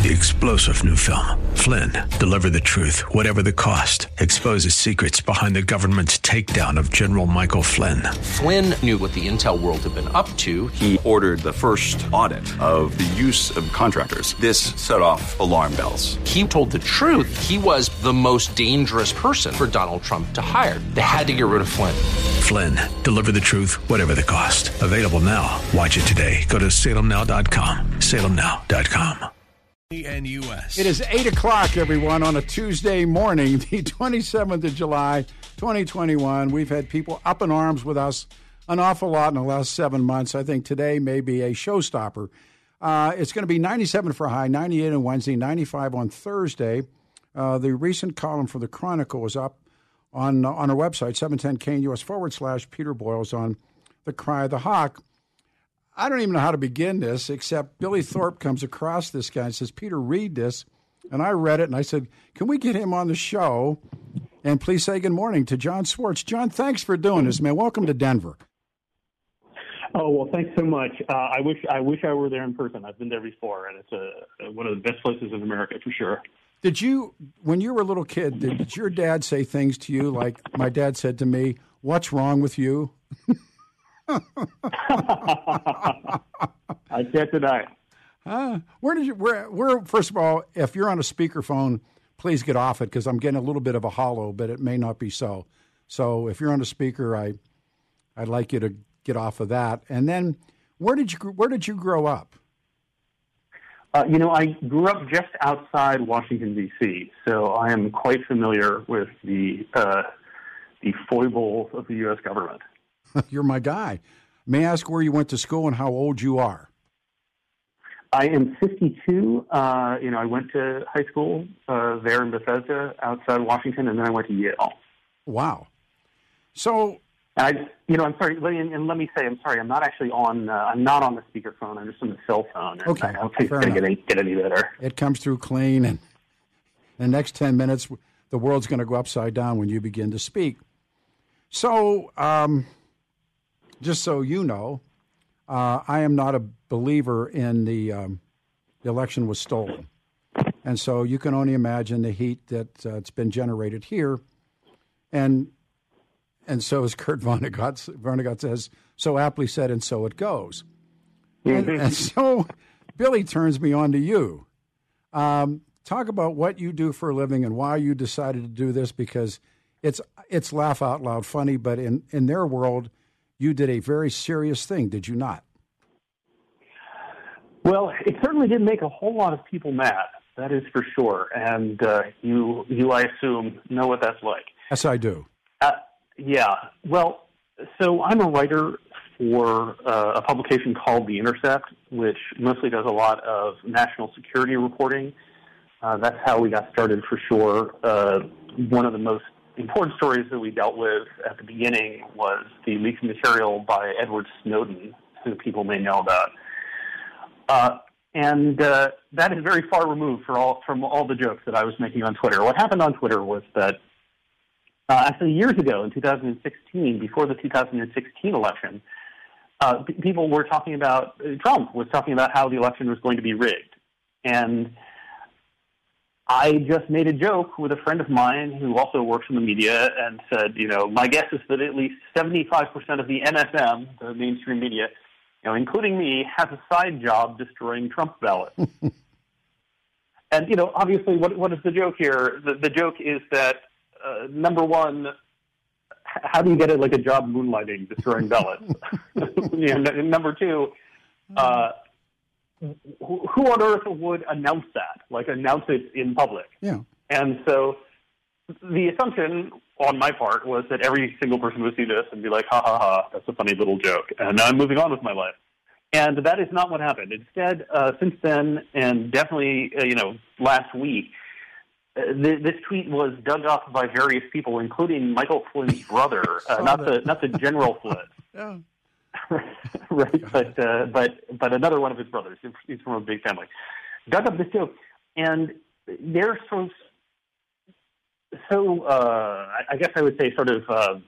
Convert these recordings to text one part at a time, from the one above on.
The explosive new film, Flynn, deliver the truth, whatever the cost, exposes secrets behind the government's takedown of General Michael Flynn. Flynn knew what the intel world had been up to. He ordered the first audit of the use of contractors. This set off alarm bells. He told the truth. He was the most dangerous person for Donald Trump to hire. They had to get rid of Flynn. Flynn, deliver the truth, whatever the cost. Available now. Watch it today. Go to salemnow.com. salemnow.com. It is 8 o'clock, everyone, on a Tuesday morning, the 27th of July, 2021. We've had people up in arms with us an awful lot in the last 7 months. I think today may be a showstopper. It's going to be 97 for a high, 98 on Wednesday, 95 on Thursday. The recent column for the Chronicle is up on our website, 710KNUS/Peter Boyles on the Cry of the Hawk. I don't even know how to begin this, except Billy Thorpe comes across this guy and says, Peter, read this. And I read it, and I said, can we get him on the show? And please say good morning to John Swartz. John, thanks for doing this, man. Welcome to Denver. Oh, well, thanks so much. I wish I were there in person. I've been there before, and it's one of the best places in America for sure. Did you, when you were a little kid, did your dad say things to you like my dad said to me, what's wrong with you? I can't deny it. Where, first of all, if you're on a speakerphone, please get off it because I'm getting a little bit of a hollow, but it may not be so. So if you're on a speaker, I'd like you to get off of that. And then where did you grow up? I grew up just outside Washington, D.C., so I am quite familiar with the foibles of the U.S. government. You're my guy. May I ask where you went to school and how old you are? I am 52. I went to high school there in Bethesda outside Washington, and then I went to Yale. Wow. So, I'm sorry, and let me say, I'm sorry, I'm not actually on, I'm not on the speakerphone, I'm just on the cell phone. And okay, I don't think it's going to get any better. It comes through clean, and in the next 10 minutes, the world's going to go upside down when you begin to speak. So, just so you know, I am not a believer in the election was stolen. And so you can only imagine the heat that it's been generated here. And so, as Kurt Vonnegut says, so aptly said, and so it goes. And so Billy turns me on to you. Talk about what you do for a living and why you decided to do this, because it's laugh out loud funny, but in their world, you did a very serious thing, did you not? Well, it certainly didn't make a whole lot of people mad, that is for sure. And you, I assume, know what that's like. Yes, I do. Yeah. Well, so I'm a writer for a publication called The Intercept, which mostly does a lot of national security reporting. That's how we got started for sure. One of the most important stories that we dealt with at the beginning was the leaked material by Edward Snowden, who people may know about. And that is very far removed from all the jokes that I was making on Twitter. What happened on Twitter was that actually years ago, in 2016, before the 2016 election, people were talking about, Trump was talking about how the election was going to be rigged. And I just made a joke with a friend of mine who also works in the media and said, my guess is that at least 75% of the MSM, the mainstream media, including me, has a side job destroying Trump ballots. And, obviously, what is the joke here? The joke is that, number one, how do you get a job moonlighting, destroying ballots? Number two, who on earth would announce that? Announce it in public? Yeah. And so the assumption on my part was that every single person would see this and be like, ha, ha, ha, that's a funny little joke. And now I'm moving on with my life. And that is not what happened. Instead, since then, and definitely, last week, this tweet was dug up by various people, including Michael Flynn's brother, not the General Flynn. Yeah. Right, but another one of his brothers. He's from a big family. Dug up this joke, and they're I guess I would say sort of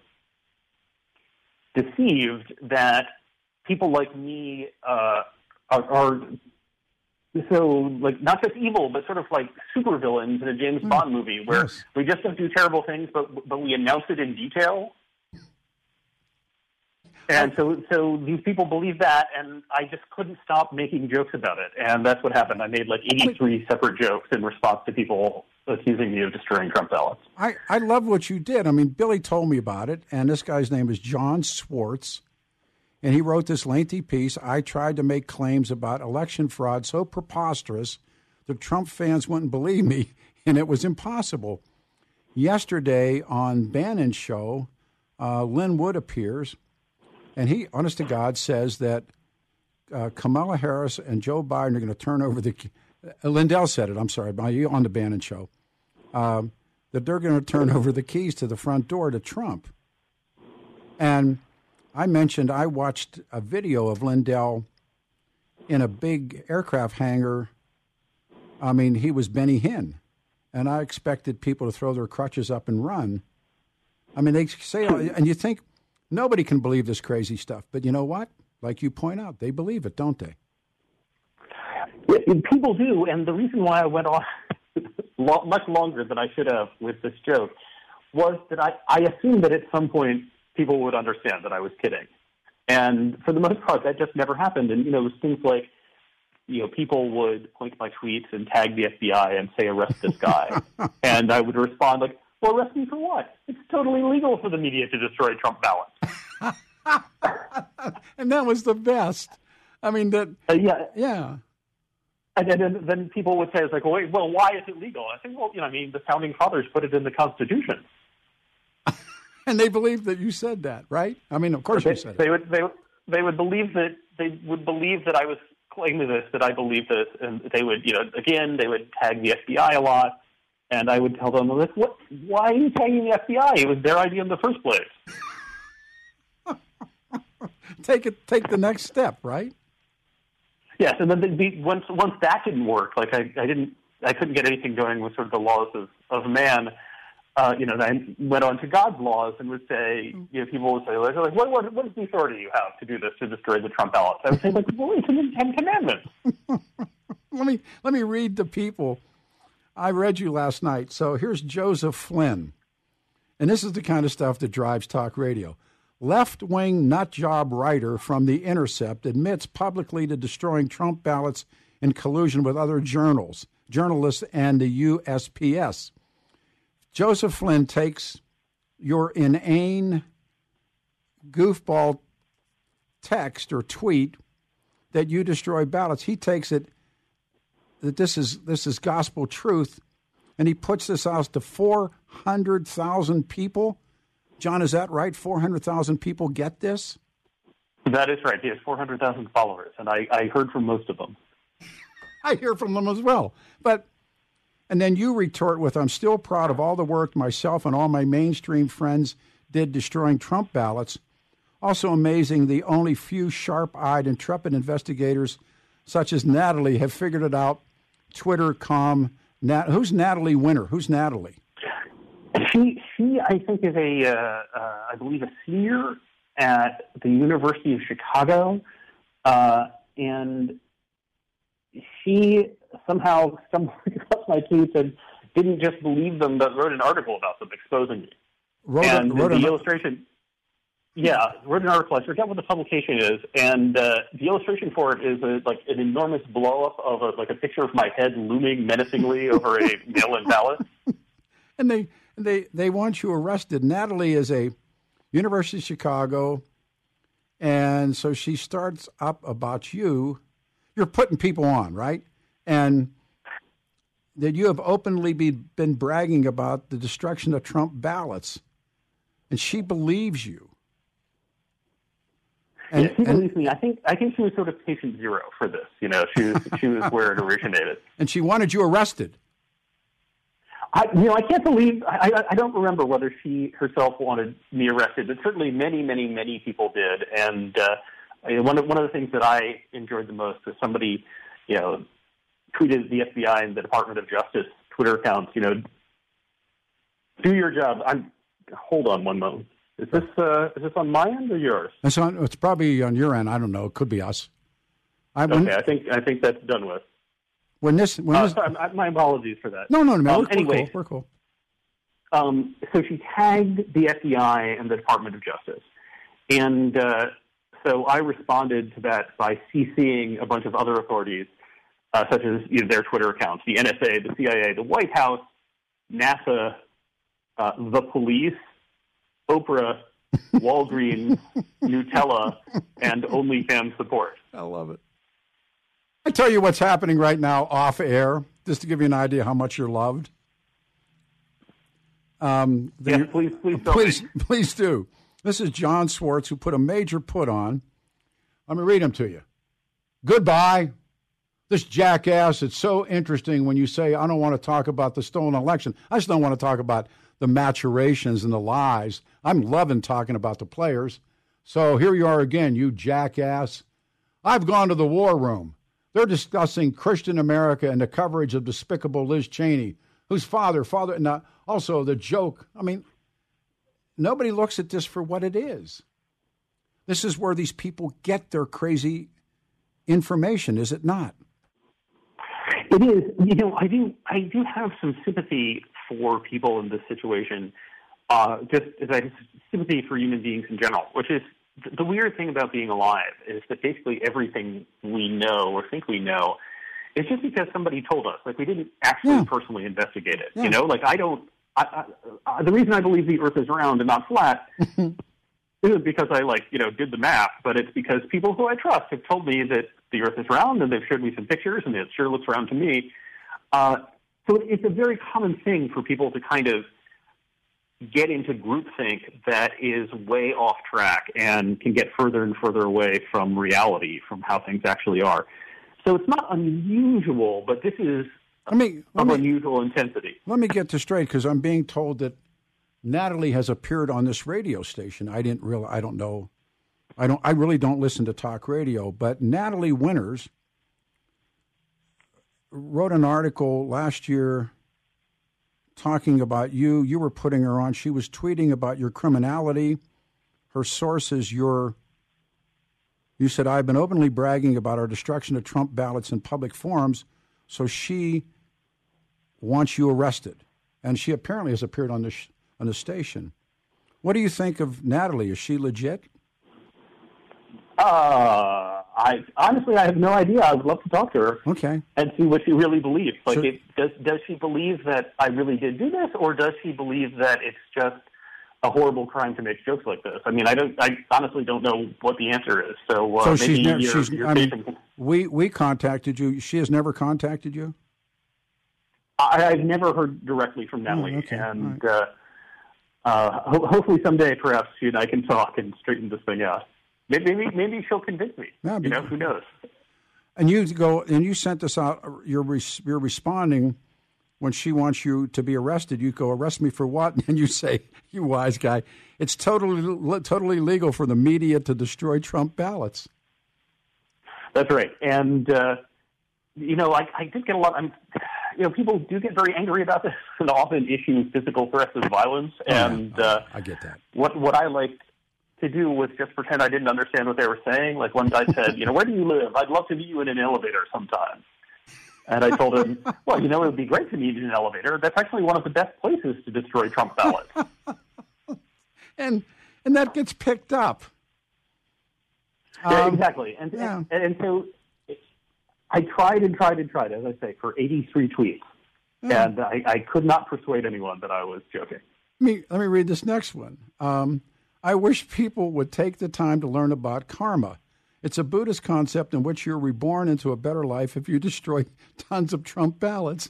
deceived that people like me are so like not just evil, but sort of like supervillains in a James Bond movie where we just don't do terrible things, but we announce it in detail. And so these people believe that, and I just couldn't stop making jokes about it. And that's what happened. I made like 83 separate jokes in response to people accusing me of destroying Trump ballots. I love what you did. I mean, Billy told me about it, and this guy's name is John Swartz, and he wrote this lengthy piece. I tried to make claims about election fraud so preposterous that Trump fans wouldn't believe me, and it was impossible. Yesterday on Bannon's show, Lin Wood appears, and he, honest to God, says that Kamala Harris and Joe Biden are going to turn over the Lindell said it, I'm sorry, on the Bannon show, that they're going to turn over the keys to the front door to Trump. And I mentioned I watched a video of Lindell in a big aircraft hangar. I mean, he was Benny Hinn, and I expected people to throw their crutches up and run. I mean, they say, and you think nobody can believe this crazy stuff, but you know what? Like you point out, they believe it, don't they? People do, and the reason why I went on much longer than I should have with this joke was that I assumed that at some point people would understand that I was kidding. And for the most part, that just never happened. And, it was things like, people would point to my tweets and tag the FBI and say, arrest this guy. And I would respond like, well, arrest me for what? It's totally legal for the media to destroy Trump ballots. And that was the best. I mean, that. Yeah. And then people would say, it's like, well, why is it legal? I think, the founding fathers put it in the Constitution. And they believed that you said that, right? I mean, of course you said it. They would believe that I was claiming this, that I believed this, and they would, they would tag the FBI a lot, and I would tell them, like, why are you tagging the FBI? It was their idea in the first place. Take the next step, right? Yes, and then once that didn't work, like I couldn't get anything going with sort of the laws of man. Then I went on to God's laws and would say, people would say, like, what is the authority you have to do this, to destroy the Trump ballots? I would say, like, well, it's in the Ten Commandments. Let me read the people. I read you last night. So here's Joseph Flynn, and this is the kind of stuff that drives talk radio. Left-wing nutjob writer from The Intercept admits publicly to destroying Trump ballots in collusion with other journalists and the USPS. Joseph Flynn takes your inane goofball text or tweet that you destroy ballots. He takes it that this is gospel truth, and he puts this out to 400,000 people. John, is that right? 400,000 people get this? That is right. He has 400,000 followers, and I heard from most of them. I hear from them as well. And then you retort with, I'm still proud of all the work myself and all my mainstream friends did destroying Trump ballots. Also amazing, the only few sharp-eyed, intrepid investigators such as Natalie have figured it out. Who's Natalie Winter? Who's Natalie? She I think, is I believe, a senior at the University of Chicago, and she somehow stumbled across my tweets and didn't just believe them, but wrote an article about them, exposing me. Wrote an article. I forget what the publication is, and the illustration for it is an enormous blow-up of a picture of my head looming menacingly over a mail-in ballot. And they want you arrested. Natalie is a University of Chicago, and so she starts up about you. You're putting people on, right? And that you have openly been bragging about the destruction of Trump ballots, and she believes you. And she believes me. I think she was sort of patient zero for this. She was where it originated. And she wanted you arrested. I can't believe. I don't remember whether she herself wanted me arrested, but certainly many, many, many people did. And one of the things that I enjoyed the most was somebody, tweeted the FBI and the Department of Justice Twitter accounts. Do your job. Hold on one moment. Is this on my end or yours? It's probably on your end. I don't know. It could be us. Okay, I think that's done with. Sorry, my apologies for that. No, Anyway, we're cool. So she tagged the FBI and the Department of Justice. And so I responded to that by CCing a bunch of other authorities, such as their Twitter accounts, the NSA, the CIA, the White House, NASA, the police, Oprah, Walgreens, Nutella, and OnlyFans support. I love it. I tell you what's happening right now off air, just to give you an idea how much you're loved. Yes, please do. This is John Swartz, who put a major put on. Let me read them to you. Goodbye. This jackass, it's so interesting when you say, I don't want to talk about the stolen election. I just don't want to talk about the maturations and the lies. I'm loving talking about the players. So here you are again, you jackass. I've gone to the war room. They're discussing Christian America and the coverage of despicable Liz Cheney, whose father, and also the joke. I mean, nobody looks at this for what it is. This is where these people get their crazy information, is it not? It is. I do have some sympathy for people in this situation, just as I have sympathy for human beings in general, which is the weird thing about being alive is that basically everything we know or think we know is just because somebody told us. Like, we didn't actually personally investigate it. Yeah. The reason I believe the Earth is round and not flat isn't because I did the math, but it's because people who I trust have told me that the Earth is round, and they've showed me some pictures, and it sure looks round to me. So it's a very common thing for people to kind of get into groupthink that is way off track and can get further and further away from reality, from how things actually are. So it's not unusual, but this is of unusual intensity. Let me get this straight, because I'm being told that Natalie has appeared on this radio station. I really don't listen to talk radio, but Natalie Winters wrote an article last year talking about you. You were putting her on. She was tweeting about your criminality. Her source is you said, I've been openly bragging about our destruction of Trump ballots in public forums, so she wants you arrested. And she apparently has appeared on the station. What do you think of Natalie? Is she legit? I have no idea. I would love to talk to her. Okay. And see what she really believes. Does she believe that I really did do this, or does she believe that it's just a horrible crime to make jokes like this? I mean, I honestly don't know what the answer is. So we contacted you. She has never contacted you? I've never heard directly from Natalie. Okay. And hopefully someday perhaps she and I can talk and straighten this thing out. Maybe she'll convince me. Yeah, who knows? And you sent this out. You're responding when she wants you to be arrested. You go, arrest me for what? And you say, you wise guy, it's totally legal for the media to destroy Trump ballots. That's right. And I did get a lot. People do get very angry about this and often issue physical threats of violence. I get that. What I like to do was just pretend I didn't understand what they were saying. Like, one guy said, where do you live? I'd love to meet you in an elevator sometime. And I told him, well, it would be great to meet in an elevator. That's actually one of the best places to destroy Trump ballots. and that gets picked up. Yeah, exactly. And so I tried, as I say, for 83 tweets. Yeah. And I could not persuade anyone that I was joking. Let me read this next one. I wish people would take the time to learn about karma. It's a Buddhist concept in which you're reborn into a better life if you destroy tons of Trump ballots.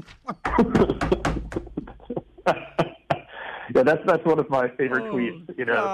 Yeah, that's one of my favorite tweets.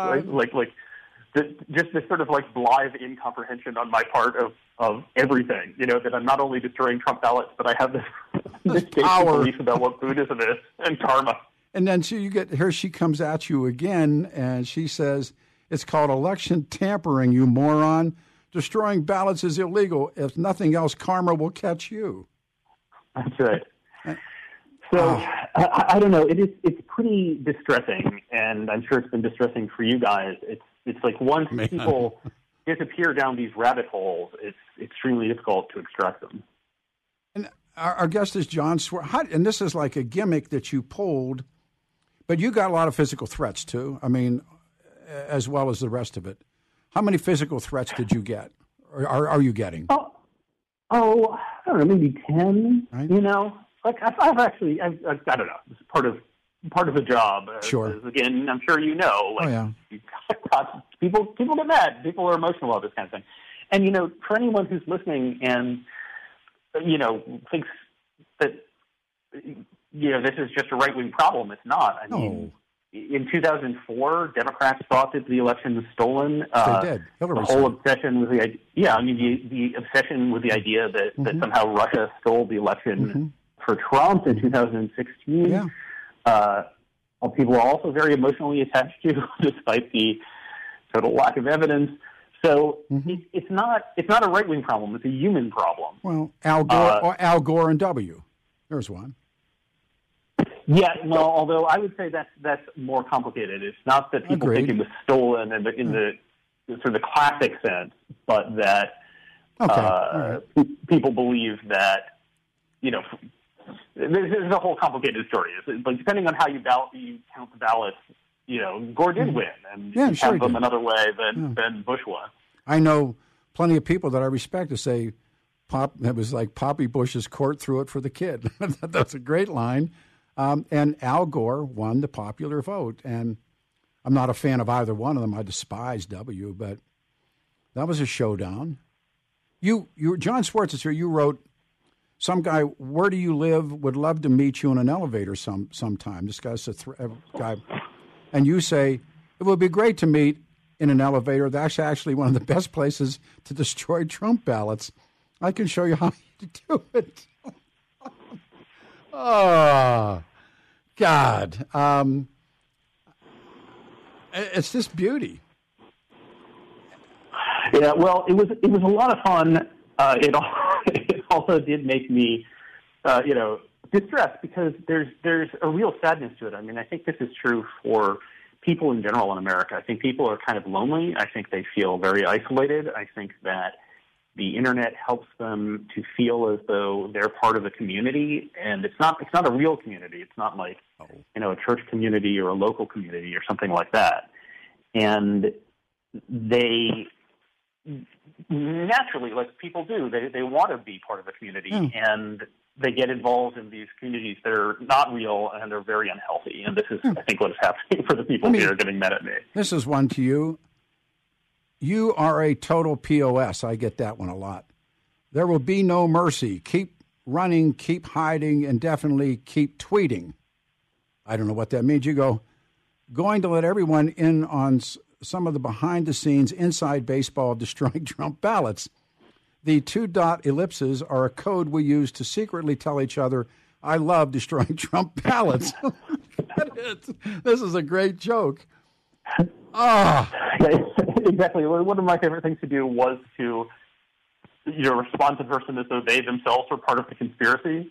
Just this sort of blithe incomprehension on my part of everything. That I'm not only destroying Trump ballots, but I have this basic belief about what Buddhism is and karma. And then here she comes at you again, and she says, it's called election tampering, you moron. Destroying ballots is illegal. If nothing else, karma will catch you. That's right. So I don't know. It's pretty distressing, and I'm sure it's been distressing for you guys. It's like once people disappear down these rabbit holes, it's extremely difficult to extract them. And Our guest is John Swartz, and this is like a gimmick that you pulled, but you got a lot of physical threats too. I mean, as well as the rest of it. How many physical threats did you get, or are you getting? I don't know, maybe 10. Right. You know, like I've I don't know. It's part of the job. Sure. Again, I'm sure you know. Like, you've got people get mad. People are emotional about this kind of thing. And you know, for anyone who's listening and you know thinks that you know this is just a right-wing problem, it's not. I mean, in 2004, Democrats thought that the election was stolen. They did. Hillary the whole obsession with the idea. Yeah, I mean the obsession with the idea that somehow Russia stole the election for Trump in 2016. Yeah. People are also very emotionally attached to, despite the total lack of evidence. So it's not a right-wing problem. It's a human problem. Well, Al Gore and W. There's one. Yeah, well, although I would say that's more complicated. It's not that people think it was stolen in the sort of the classic sense, but that people believe that, you know, this is a whole complicated story. But depending on how you count the ballots, you know, Gore did win, and you count them another way than Bush won. I know plenty of people that I respect to say, it was like Poppy Bush's court threw it for the kid. That's a great line. And Al Gore won the popular vote. And I'm not a fan of either one of them. I despise W, but that was a showdown. John Swartz is here. You wrote, some guy, where do you live? Would love to meet you in an elevator sometime. This guy's a guy. And you say, it would be great to meet in an elevator. That's actually one of the best places to destroy Trump ballots. I can show you how to do it. Oh, God. It's just beauty. Yeah, well, it was a lot of fun. It also did make me, distressed because there's a real sadness to it. I mean, I think this is true for people in general in America. I think people are kind of lonely. I think they feel very isolated. I think that the internet helps them to feel as though they're part of a community, and it's not a real community. It's not like, a church community or a local community or something like that. And they naturally, like people do, they want to be part of a community, and they get involved in these communities that are not real and they're very unhealthy. And this is, I think, what is happening for the people here getting mad at me. This is one to you. You are a total POS. I get that one a lot. There will be no mercy. Keep running, keep hiding, and definitely keep tweeting. I don't know what that means. You go, going to let everyone in on some of the behind-the-scenes inside baseball of destroying Trump ballots. The 2-dot ellipses are a code we use to secretly tell each other, I love destroying Trump ballots. This is a great joke. Yeah, exactly. One of my favorite things to do was to, respond to the person as though they themselves were part of the conspiracy.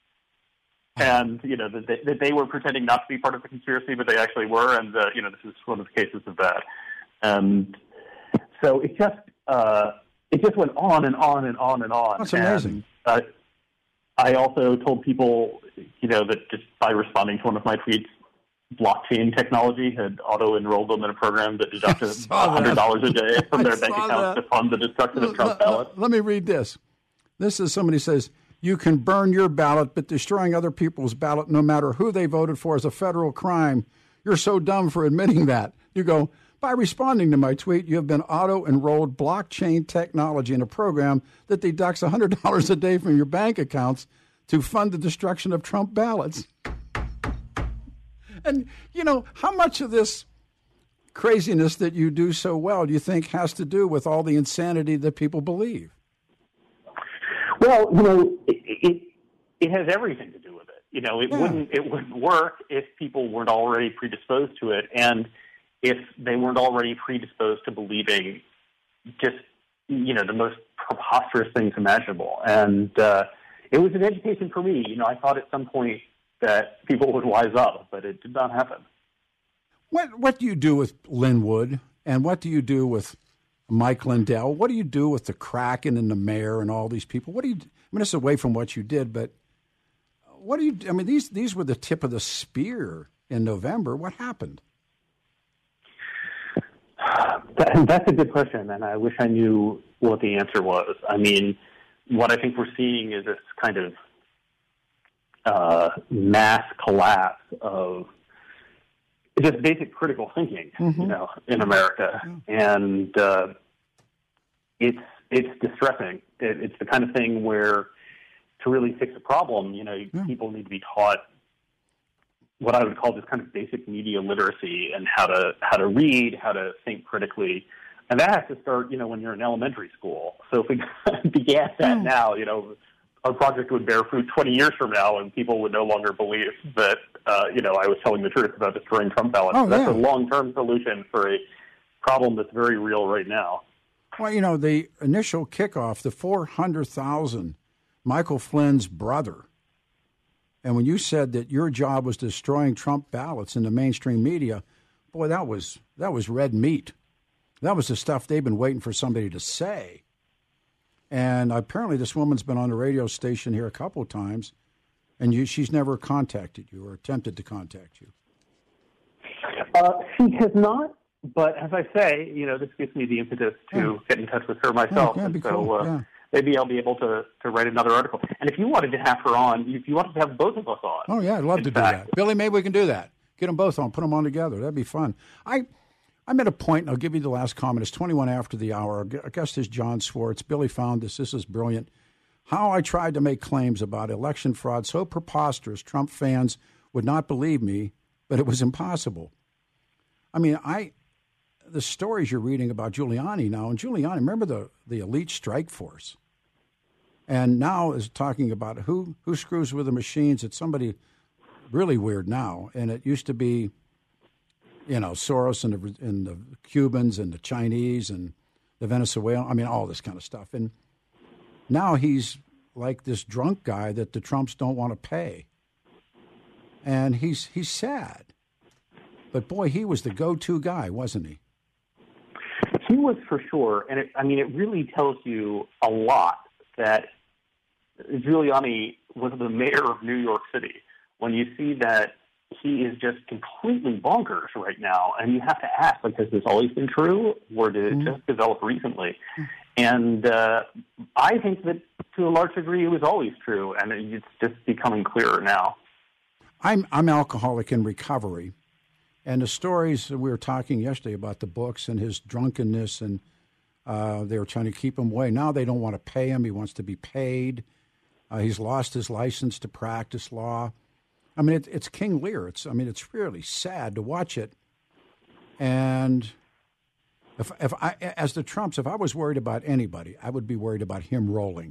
And, that they were pretending not to be part of the conspiracy, but they actually were. And, this is one of the cases of that. And so it just went on and on and on and on. That's amazing. And, I also told people, that just by responding to one of my tweets, blockchain technology had auto-enrolled them in a program that deducted $100 a day from their bank accounts to fund the destruction of Trump ballots. Let me read this. This is somebody says, you can burn your ballot, but destroying other people's ballot, no matter who they voted for, is a federal crime. You're so dumb for admitting that. You go, by responding to my tweet, you have been auto-enrolled blockchain technology in a program that deducts $100 a day from your bank accounts to fund the destruction of Trump ballots. And, how much of this craziness that you do so well do you think has to do with all the insanity that people believe? Well, it has everything to do with it. It wouldn't work if people weren't already predisposed to it, and if they weren't already predisposed to believing just, the most preposterous things imaginable. And it was an education for me. I thought at some point that people would wise up, but it did not happen. What do you do with Linwood, and what do you do with Mike Lindell. What do you do with the Kraken and the mayor and all these people? What do you? I mean, it's away from what you did, but what do you? I mean, these were the tip of the spear in November. What happened? That's a good question, and I wish I knew what the answer was. I mean, what I think we're seeing is this kind of mass collapse of just basic critical thinking, in America, and it's distressing. It's the kind of thing where to really fix a problem, people need to be taught what I would call just kind of basic media literacy and how to read, how to think critically. And that has to start, when you're in elementary school. So if we began that now, our project would bear fruit 20 years from now, and people would no longer believe that, I was telling the truth about destroying Trump ballots. That's a long-term solution for a problem that's very real right now. Well, the initial kickoff, the 400,000, Michael Flynn's brother. And when you said that your job was destroying Trump ballots in the mainstream media, boy, that was red meat. That was the stuff they've been waiting for somebody to say. And apparently this woman's been on the radio station here a couple of times, and she's never contacted you or attempted to contact you. She has not, but as I say, this gives me the impetus to get in touch with her myself. Yeah, be cool. Maybe I'll be able to write another article. And if you wanted to have her on, if you wanted to have both of us on. Oh, yeah, I'd love to do that. Billy, maybe we can do that. Get them both on, put them on together. That'd be fun. I'm at a point, and I'll give you the last comment. It's 21 after the hour. Our guest is John Swartz. Billy found this. This is brilliant. How I tried to make claims about election fraud so preposterous Trump fans would not believe me, but it was impossible. I mean, the stories you're reading about Giuliani now, and Giuliani, remember the elite strike force, and now is talking about who screws with the machines. It's somebody really weird now, and it used to be, Soros and the Cubans and the Chinese and the Venezuelans. I mean, all this kind of stuff. And now he's like this drunk guy that the Trumps don't want to pay, and he's sad. But boy, he was the go-to guy, wasn't he? He was for sure, and it really tells you a lot that Giuliani was the mayor of New York City. When you see that he is just completely bonkers right now, and you have to ask, has this always been true, or did it just develop recently? And I think that to a large degree it was always true, and it's just becoming clearer now. I'm alcoholic in recovery. And the stories, we were talking yesterday about the books and his drunkenness, and they were trying to keep him away. Now they don't want to pay him. He wants to be paid. He's lost his license to practice law. I mean, it's King Lear. It's really sad to watch it. And if I, as the Trumps, if I was worried about anybody, I would be worried about him rolling.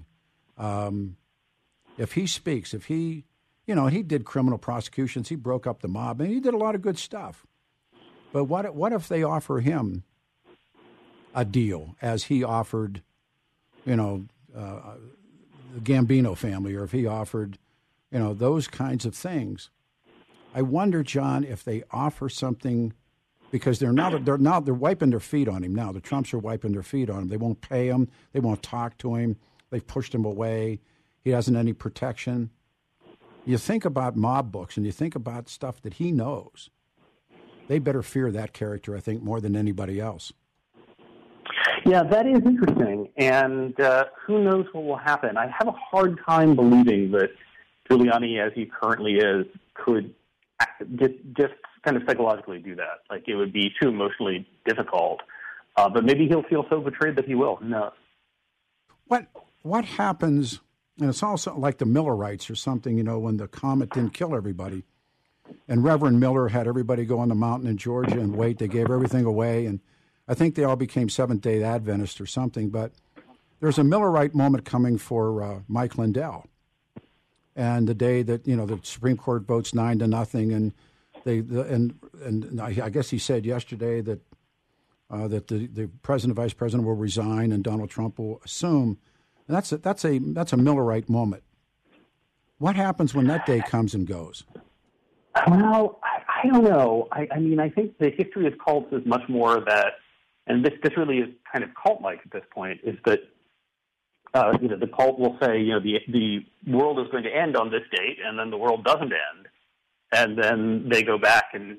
If he speaks, if he... he did criminal prosecutions. He broke up the mob, and he did a lot of good stuff. But what if they offer him a deal, as he offered, the Gambino family, or if he offered, those kinds of things? I wonder, John, if they offer something, because they're wiping their feet on him now. The Trumps are wiping their feet on him. They won't pay him. They won't talk to him. They've pushed him away. He hasn't any protection. You think about mob books and you think about stuff that he knows. They better fear that character, I think, more than anybody else. Yeah, that is interesting. And who knows what will happen. I have a hard time believing that Giuliani, as he currently is, could just kind of psychologically do that. It would be too emotionally difficult. But maybe he'll feel so betrayed that he will. Who knows? What happens... And it's also like the Millerites or something, when the comet didn't kill everybody. And Reverend Miller had everybody go on the mountain in Georgia and wait. They gave everything away. And I think they all became Seventh-day Adventists or something. But there's a Millerite moment coming for Mike Lindell. And the day that, the Supreme Court votes 9-0. And I guess he said yesterday that the president, vice president will resign and Donald Trump will assume. And that's a Millerite moment. What happens when that day comes and goes? Well, I don't know. I think the history of cults is much more that and this really is kind of cult-like at this point, is that the cult will say, the world is going to end on this date, and then the world doesn't end, and then they go back and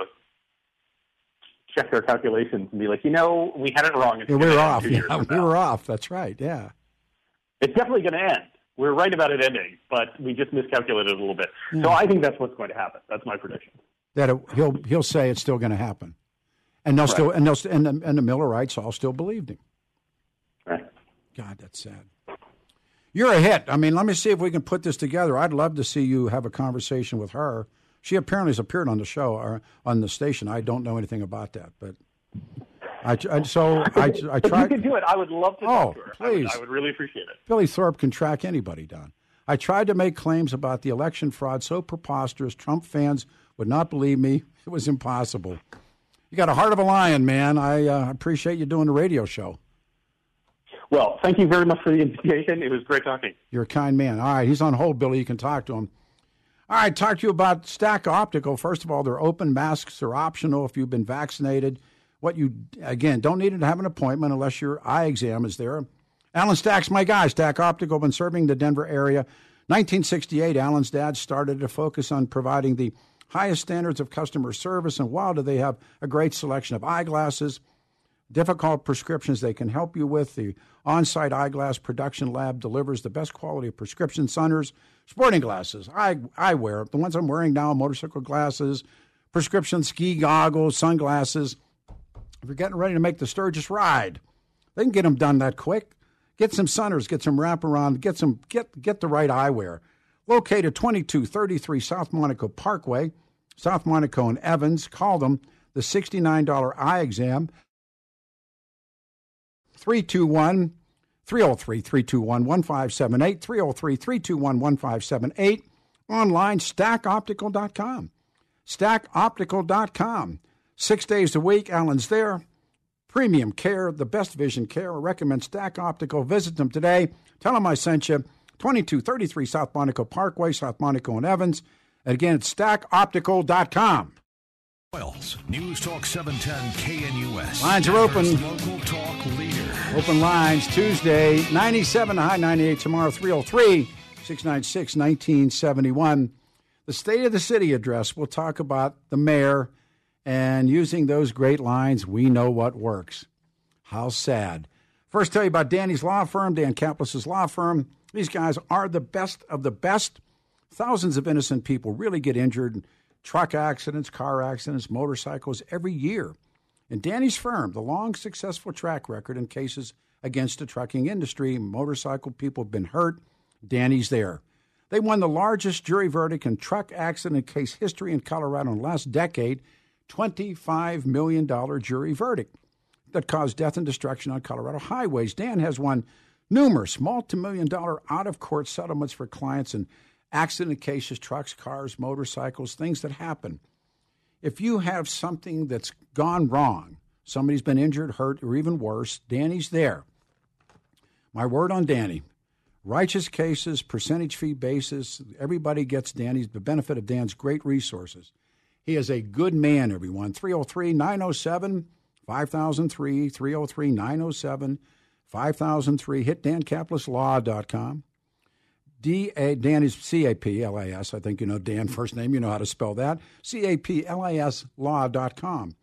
check their calculations and be like, we had it wrong. We were off. Yeah, we were off. That's right. Yeah, it's definitely going to end. We're right about it ending, but we just miscalculated a little bit. Yeah. So I think that's what's going to happen. That's my prediction. That he'll say it's still going to happen, and they'll still and the Millerites all still believed him. Right. God, that's sad. You're a hit. I mean, let me see if we can put this together. I'd love to see you have a conversation with her. She apparently has appeared on the show or on the station. I don't know anything about that, but I tried. If you could do it, I would love to talk to her. Please. I would really appreciate it. Billy Thorpe can track anybody down. I tried to make claims about the election fraud so preposterous Trump fans would not believe me. It was impossible. You got a heart of a lion, man. I appreciate you doing the radio show. Well, thank you very much for the invitation. It was great talking. You're a kind man. All right, he's on hold, Billy. You can talk to him. All right, talk to you about Stack Optical. First of all, they're open. Masks are optional if you've been vaccinated. Don't need to have an appointment unless your eye exam is there. Alan Stack's my guy. Stack Optical, been serving the Denver area. 1968, Alan's dad started to focus on providing the highest standards of customer service, and wow, do they have a great selection of eyeglasses, difficult prescriptions they can help you with. The on-site eyeglass production lab delivers the best quality of prescription suners, sporting glasses, eyewear, the ones I'm wearing now, motorcycle glasses, prescription ski goggles, sunglasses. If you're getting ready to make the Sturgis ride, they can get them done that quick. Get some sunners, get some wraparound, get the right eyewear. Located 2233 South Monaco Parkway, South Monaco and Evans. Call them. The $69 eye exam. 321-303-321-1578, 303-321-1578. Online, stackoptical.com. Stackoptical.com. 6 days a week, Alan's there. Premium care, the best vision care. I recommend Stack Optical. Visit them today. Tell them I sent you. 2233 South Monaco Parkway, South Monaco and Evans. And again, it's stackoptical.com. News Talk 710 KNUS. Lines are open. Local talk leader. Open lines Tuesday, 97 to high 98. Tomorrow, 303-696-1971. The State of the City address. We'll talk about the mayor and using those great lines, we know what works. How sad. First, tell you about Danny's Law Firm, Dan Kaplis' law firm. These guys are the best of the best. Thousands of innocent people really get injured in truck accidents, car accidents, motorcycles every year. And Danny's firm, the long, successful track record in cases against the trucking industry, motorcycle people have been hurt. Danny's there. They won the largest jury verdict in truck accident case history in Colorado in the last decade, $25 million jury verdict that caused death and destruction on Colorado highways. Dan has won numerous multi-million-dollar out-of-court settlements for clients in accident cases, trucks, cars, motorcycles, things that happen. If you have something that's gone wrong, somebody's been injured, hurt, or even worse, Danny's there. My word on Danny. Righteous cases, percentage fee basis, everybody gets the benefit of Dan's great resources. He is a good man, everyone. 303-907-5003, 303-907-5003. Hit DanKaplisLaw.com. Dan is C-A-P-L-A-S. I think you know Dan first name. You know how to spell that. C-A-P-L-A-S law.com.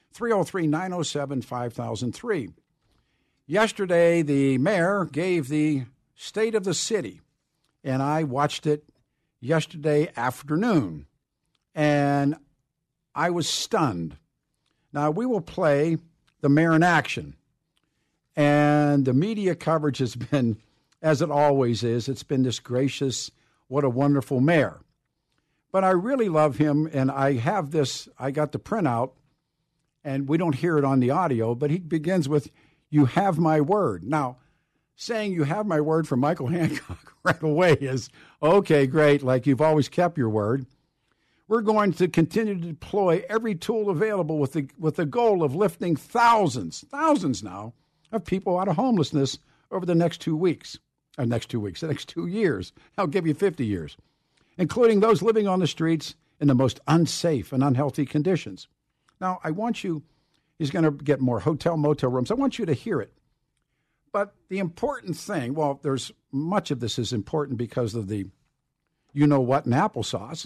303-907-5003. Yesterday, the mayor gave the State of the City, and I watched it yesterday afternoon, and I was stunned. Now, we will play the mayor in action, and the media coverage has been, as it always is, it's been this gracious, what a wonderful mayor. But I really love him, and I got the printout, and we don't hear it on the audio, but he begins with, "You have my word." Now, saying "you have my word" for Michael Hancock right away is, okay, great, like you've always kept your word. We're going to continue to deploy every tool available with the goal of lifting thousands now, of people out of homelessness over the next 2 weeks. The next 2 years. I'll give you 50 years, including those living on the streets in the most unsafe and unhealthy conditions. Now, I want you, He's going to get more hotel, motel rooms. I want you to hear it. But the important thing, well, there's much of this is important because of the you-know-what in applesauce.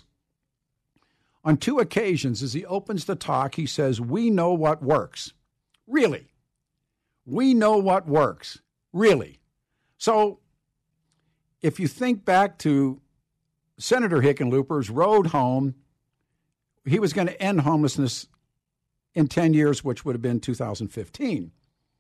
On 2 occasions, as he opens the talk, he says, we know what works. Really? We know what works. Really? So if you think back to Senator Hickenlooper's road home, he was going to end homelessness in 10 years, which would have been 2015.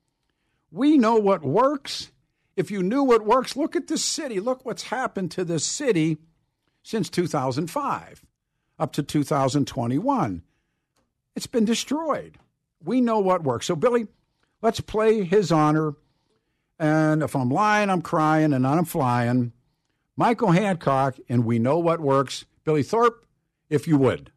We know what works. If you knew what works, look at this city. Look what's happened to this city since 2005 up to 2021. It's been destroyed. We know what works. So, Billy, let's play his honor. And if I'm lying, I'm crying, and I'm flying. Michael Hancock, and we know what works. Billy Thorpe, if you would.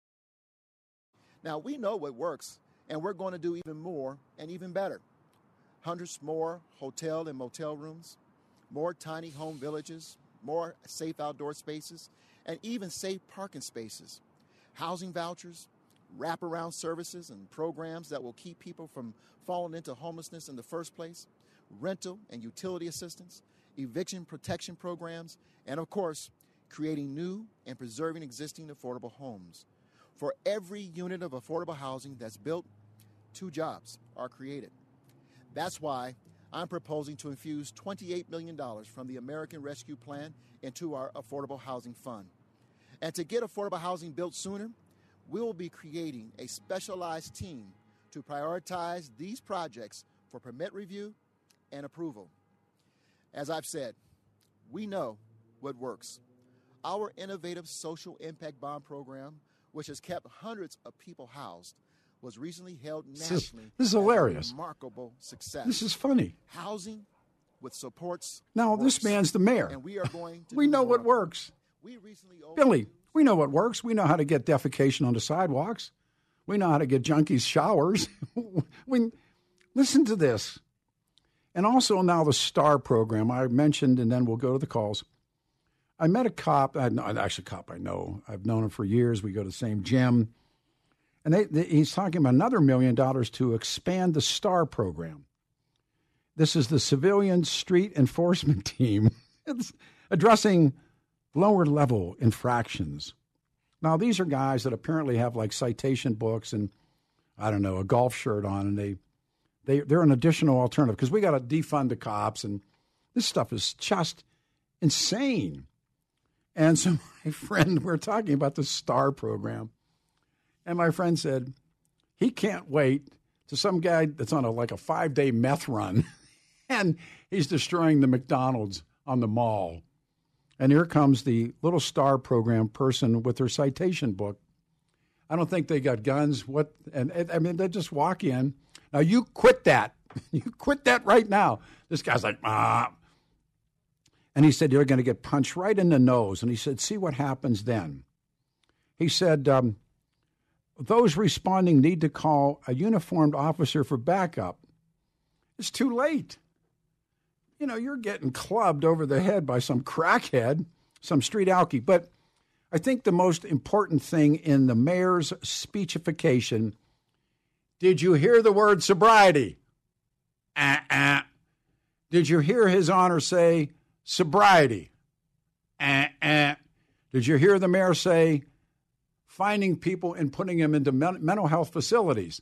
Now, we know what works, and we're going to do even more and even better. Hundreds more hotel and motel rooms, more tiny home villages, more safe outdoor spaces, and even safe parking spaces, housing vouchers, wraparound services and programs that will keep people from falling into homelessness in the first place, rental and utility assistance, eviction protection programs, and of course, creating new and preserving existing affordable homes. For every unit of affordable housing that's built, 2 jobs are created. That's why I'm proposing to infuse $28 million from the American Rescue Plan into our Affordable Housing Fund. And to get affordable housing built sooner, we will be creating a specialized team to prioritize these projects for permit review and approval. As I've said, we know what works. Our innovative social impact bond program, which has kept hundreds of people housed, was recently held nationally. This is hilarious. Remarkable success. This is funny. Housing with supports. Now, works. This man's the mayor. And we are going to we know what works. We recently Billy, we know what works. We know how to get defecation on the sidewalks. We know how to get junkies showers. Listen to this. And also now the STAR program I mentioned, and then we'll go to the calls. I met a cop. Actually, a cop I know. I've known him for years. We go to the same gym. And he's talking about another $1 million to expand the STAR program. This is the Civilian Street Enforcement Team. It's addressing lower-level infractions. Now, these are guys that apparently have, like, citation books and, I don't know, a golf shirt on, and they're an additional alternative because we got to defund the cops, and this stuff is just insane. And so my friend, we're talking about the STAR program, and my friend said he can't wait to some guy that's on a 5-day meth run, and he's destroying the McDonald's on the mall. And here comes the little STAR program person with their citation book. I don't think they got guns. They just walk in. Now, you quit that. You quit that right now. This guy's like, ah. And he said, you're going to get punched right in the nose. And he said, see what happens then. He said, those responding need to call a uniformed officer for backup. It's too late. You know, you're getting clubbed over the head by some crackhead, some street alkie. But I think the most important thing in the mayor's speechification, did you hear the word sobriety? Did you hear his honor say sobriety? Did you hear the mayor say finding people and putting them into mental health facilities?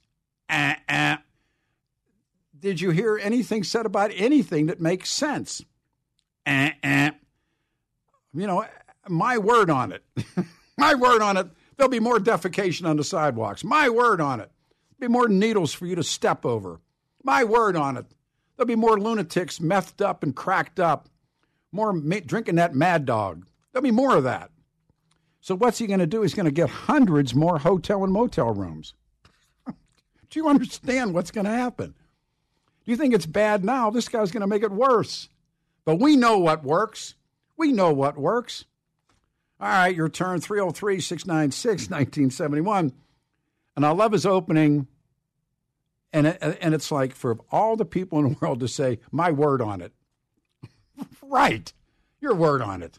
Did you hear anything said about anything that makes sense? You know, my word on it. My word on it. There'll be more defecation on the sidewalks. My word on it. There'll be more needles for you to step over. My word on it. There'll be more lunatics methed up and cracked up. More drinking that Mad Dog. There'll be more of that. So what's he going to do? He's going to get hundreds more hotel and motel rooms. Do you understand what's going to happen? Do you think it's bad now? This guy's going to make it worse. But we know what works. We know what works. All right, your turn, 303-696-1971. And I love his opening. And it's like for all the people in the world to say, my word on it. Right. Your word on it.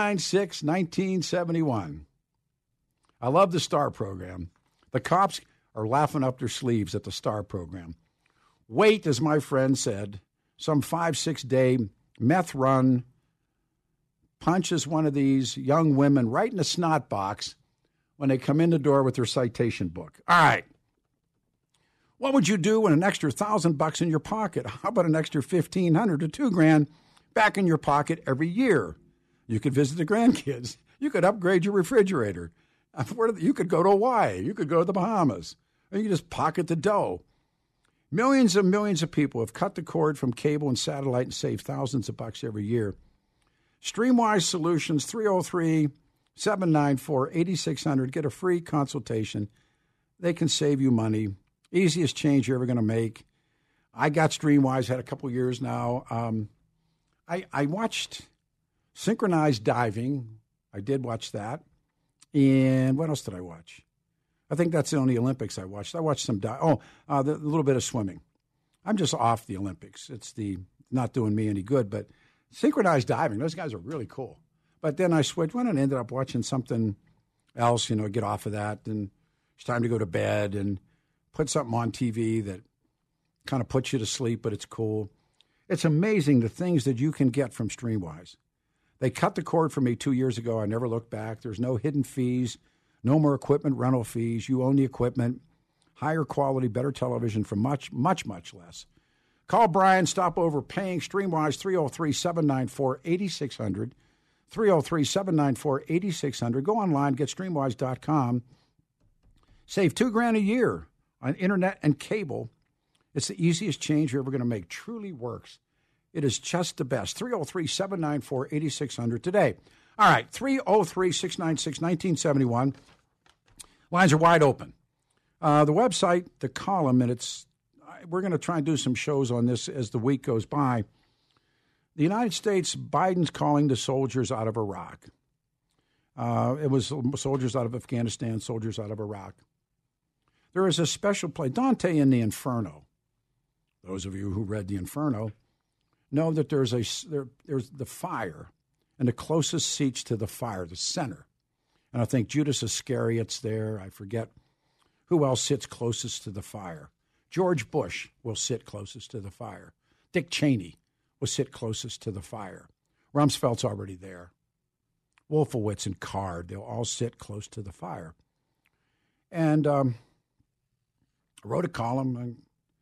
303-696-1971. I love the STAR program. The cops are laughing up their sleeves at the STAR program. Wait, as my friend said, some 5-6 day meth run punches one of these young women right in the snot box when they come in the door with their citation book. All right. What would you do with an extra $1,000 in your pocket? How about an extra $1,500 to $2,000 back in your pocket every year? You could visit the grandkids. You could upgrade your refrigerator. You could go to Hawaii. You could go to the Bahamas. Or you could just pocket the dough. Millions and millions of people have cut the cord from cable and satellite and saved thousands of bucks every year. Streamwise Solutions, 303-794-8600. Get a free consultation. They can save you money. Easiest change you're ever going to make. I got Streamwise, had a couple years now. I watched Synchronized Diving. I did watch that. And what else did I watch? I think that's the only Olympics I watched. I watched some a little bit of swimming. I'm just off the Olympics. It's not doing me any good, but Synchronized Diving, those guys are really cool. But then I switched, went and ended up watching something else, get off of that. And it's time to go to bed and put something on TV that kind of puts you to sleep, but it's cool. It's amazing the things that you can get from Streamwise. They cut the cord for me 2 years ago. I never looked back. There's no hidden fees, no more equipment rental fees. You own the equipment, higher quality, better television for much, much, much less. Call Brian, stop overpaying. Streamwise, 303-794-8600. 303-794-8600. Go online, get streamwise.com. Save $2,000 a year on internet and cable. It's the easiest change you're ever going to make. Truly works. It is just the best. 303-794-8600 today. All right, 303-696-1971. Lines are wide open. The website, the column, and we're going to try and do some shows on this as the week goes by. The United States, Biden's calling the soldiers out of Iraq. It was soldiers out of Afghanistan, soldiers out of Iraq. There is a special place, Dante in the Inferno. Those of you who read the Inferno know that there's the fire, and the closest seats to the fire, the center. And I think Judas Iscariot's there. I forget who else sits closest to the fire. George Bush will sit closest to the fire. Dick Cheney will sit closest to the fire. Rumsfeld's already there. Wolfowitz and Card, they'll all sit close to the fire. And I wrote a column on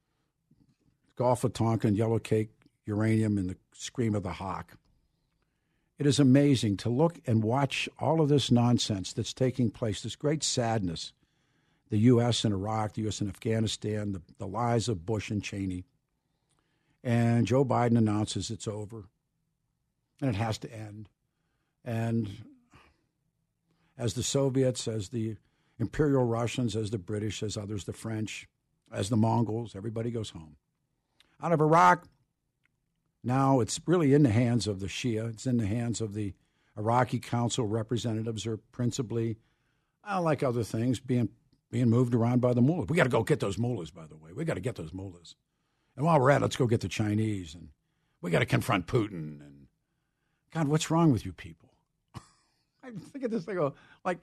Gulf of Tonkin, Yellow Cake, uranium, and the scream of the hawk. It is amazing to look and watch all of this nonsense that's taking place, this great sadness. The U.S. in Iraq, the U.S. in Afghanistan, the lies of Bush and Cheney. And Joe Biden announces it's over, and it has to end. And as the Soviets, as the Imperial Russians, as the British, as others, the French, as the Mongols, everybody goes home. Out of Iraq, now it's really in the hands of the Shia. It's in the hands of the Iraqi Council representatives, are principally, like other things, being moved around by the mullahs. We got to go get those mullahs, by the way. We got to get those mullahs. And while we're at it, let's go get the Chinese. And we got to confront Putin. And God, what's wrong with you people? I think of this thing, like,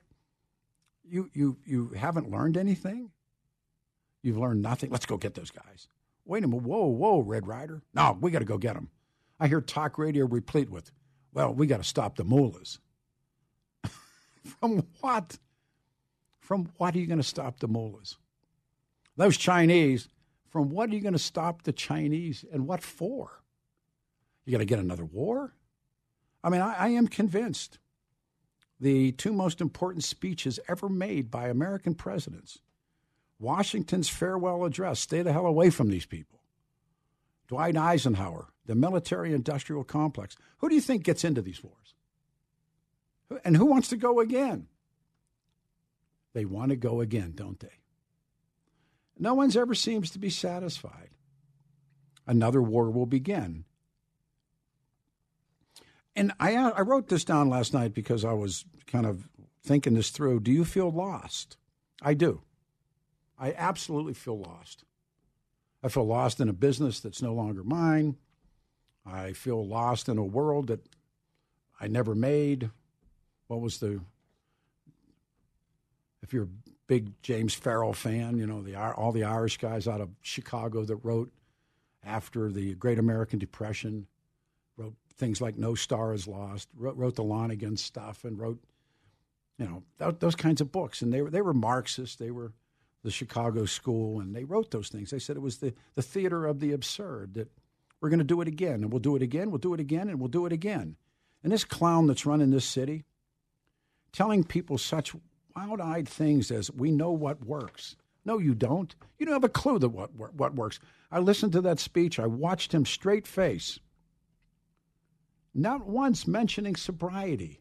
you haven't learned anything? You've learned nothing? Let's go get those guys. Wait a minute. Whoa, Red Ryder. No, we got to go get them. I hear talk radio replete with, well, we got to stop the mullahs. From what? From what are you going to stop the mullahs? Those Chinese, from what are you going to stop the Chinese, and what for? You got to get another war? I mean, I am convinced the two most important speeches ever made by American presidents, Washington's farewell address, stay the hell away from these people. Dwight Eisenhower, the military-industrial complex. Who do you think gets into these wars? And who wants to go again? They want to go again, don't they? No one's ever seems to be satisfied. Another war will begin. And I wrote this down last night because I was kind of thinking this through. Do you feel lost? I do. I absolutely feel lost. I feel lost in a business that's no longer mine. I feel lost in a world that I never made. If you're big James Farrell fan, all the Irish guys out of Chicago that wrote after the Great American Depression, wrote things like No Star Is Lost, wrote the Lonergan stuff, and wrote, those kinds of books. And they were Marxists. They were the Chicago school, and they wrote those things. They said it was the theater of the absurd, that we're going to do it again, and we'll do it again, we'll do it again, and we'll do it again. And this clown that's running this city, telling people such wild-eyed things as, we know what works. No, you don't. You don't have a clue that what works. I listened to that speech. I watched him straight face, not once mentioning sobriety.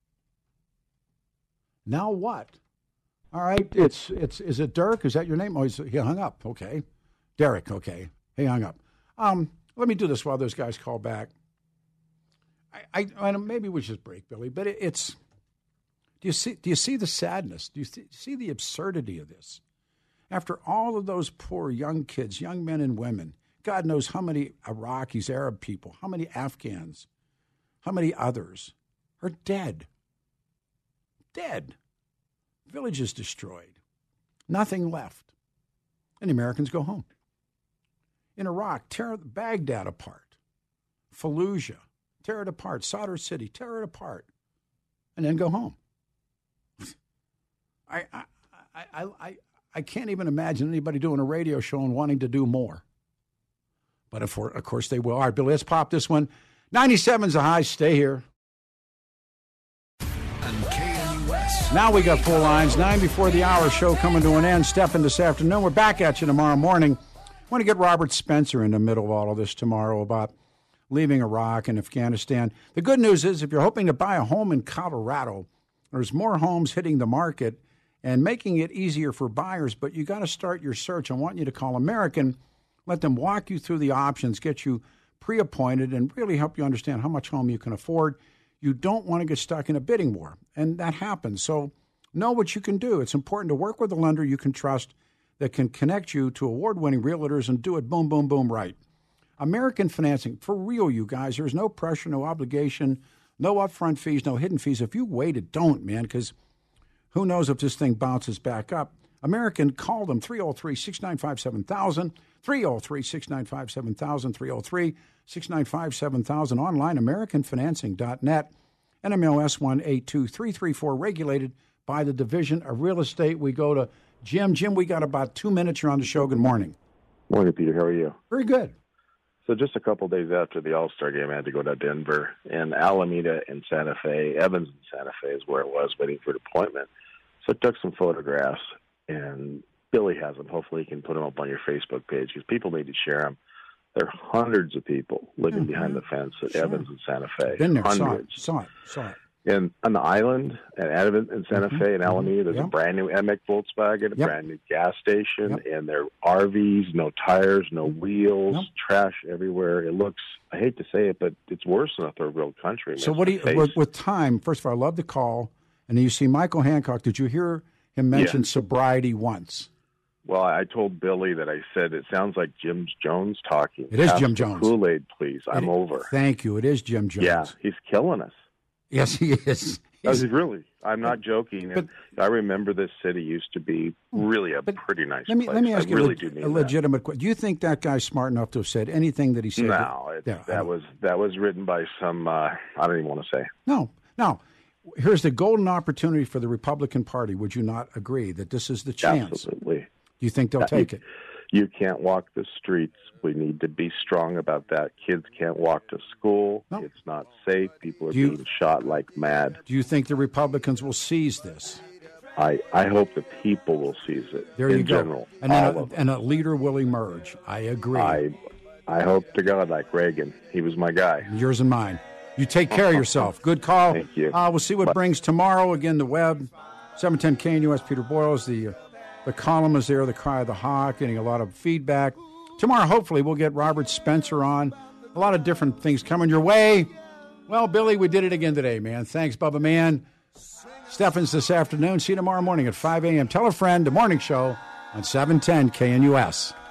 Now what? All right, is it Dirk? Is that your name? Oh, he hung up. Okay. Derek, okay. He hung up. Let me do this while those guys call back. I maybe we just break, Billy, but it's... Do you see the sadness? Do you see the absurdity of this? After all of those poor young kids, young men and women, God knows how many Iraqis, Arab people, how many Afghans, how many others are dead. Dead. Villages destroyed. Nothing left. And the Americans go home. In Iraq, tear Baghdad apart. Fallujah, tear it apart. Sadr City, tear it apart. And then go home. I can't even imagine anybody doing a radio show and wanting to do more. But of course they will. All right, Billy, let's pop this one. 97's a high. Stay here. And KNUS. Now we got full lines. 9 before the hour, show coming to an end. Stefan this afternoon. We're back at you tomorrow morning. I want to get Robert Spencer in the middle of all of this tomorrow about leaving Iraq and Afghanistan. The good news is if you're hoping to buy a home in Colorado, there's more homes hitting the market and making it easier for buyers, but you got to start your search. I want you to call American, let them walk you through the options, get you pre-appointed, and really help you understand how much home you can afford. You don't want to get stuck in a bidding war, and that happens. So know what you can do. It's important to work with a lender you can trust that can connect you to award-winning realtors and do it boom, boom, boom right. American Financing, for real, you guys. There's no pressure, no obligation, no upfront fees, no hidden fees. If you waited, don't, man, because who knows if this thing bounces back up. American, call them, 303-695-7000, 303-695-7000, 303-695-7000, online, AmericanFinancing.net, NMLS 182334, regulated by the Division of Real Estate. We go to Jim. Jim, we got about 2 minutes. You're on the show. Good morning. Morning, Peter. How are you? Very good. So just a couple of days after the All-Star game, I had to go to Denver, and Alameda and Santa Fe, Evans and Santa Fe is where it was, waiting for an appointment. So I took some photographs, and Billy has them. Hopefully he can put them up on your Facebook page because people need to share them. There are hundreds of people living behind the fence at Evans and Santa Fe. Been there, hundreds. Saw it. And on the island at Evans and Santa Fe and Alameda, there's a brand new Emec Volkswagen, a brand new gas station, and there are RVs, no tires, no wheels, trash everywhere. It looks, I hate to say it, but it's worse than a third world country. So what do you, with time, first of all, I love the call. And then you see Michael Hancock. Did you hear him mention sobriety once? Well, I told Billy that I said, it sounds like Jim Jones talking. It is Jim Jones. Kool-Aid, please. I'm over. Thank you. It is Jim Jones. Yeah, he's killing us. Yes, he is. Really. I'm not joking. But, I remember this city used to be really a pretty nice place. Let me ask you a legitimate question. Do you think that guy's smart enough to have said anything that he said? No, that was written by some, I don't even want to say. No. Here's the golden opportunity for the Republican Party. Would you not agree that this is the chance? Absolutely. Do you think they'll take it? You can't walk the streets. We need to be strong about that. Kids can't walk to school. No. It's not safe. People are being shot like mad. Do you think the Republicans will seize this? I hope the people will seize it. There you go. General, and a leader will emerge. I agree. I hope to God, like Reagan. He was my guy. Yours and mine. You take care of yourself. Good call. Thank you. We'll see what brings tomorrow. Again, the web, 710 KNUS. Peter Boyles, the column is there, the Cry of the Hawk, getting a lot of feedback. Tomorrow, hopefully, we'll get Robert Spencer on. A lot of different things coming your way. Well, Billy, we did it again today, man. Thanks, Bubba, man. Stefan's this afternoon. See you tomorrow morning at 5 a.m. Tell a friend, the morning show on 710 KNUS.